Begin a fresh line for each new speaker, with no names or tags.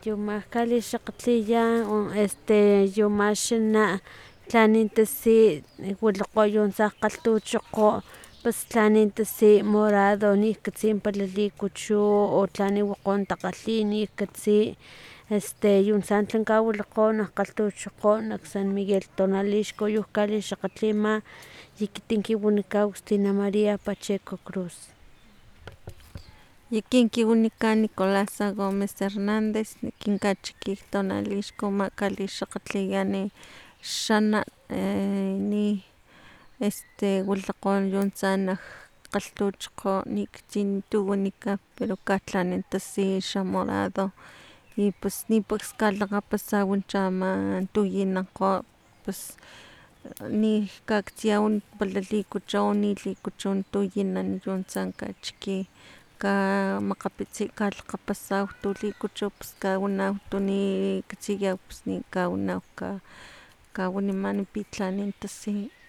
Yumakali xakgtliya yumaxana tlanin tasi wilakgo tsa kgalhtuchokgo pus tlanin tasi morado nikkatsi pala likuchu o tlani wakgo takgalhin nikkatsi yuntsa kawilakgo nak kgalhtuchokgo nak San Miguel tonali xkuyuj kalixakgatlima ekiti kiwanikau Stina Maria Pacheco Cruz.
Ekin kiwanikan Nicolasa Gomez Hernandez kinkachiki tonali xkuma kalixakgatliyani xana ni wilakgo yuntsa nak kgalhtuchokgo niktsi tu wanika pero katlanin tasi xa morado y pus nipaks kalakgapasawa chama tuyinankgo pus ni kaktsiyaw pala likuchau ni likuchu tuyinan yuntsa kachiki kamakgapitsi kalakgapasaw tu likuchu pus kawanaw tu nikatsiyaw pus nikawanaw kawanimani pi tlanin tasi.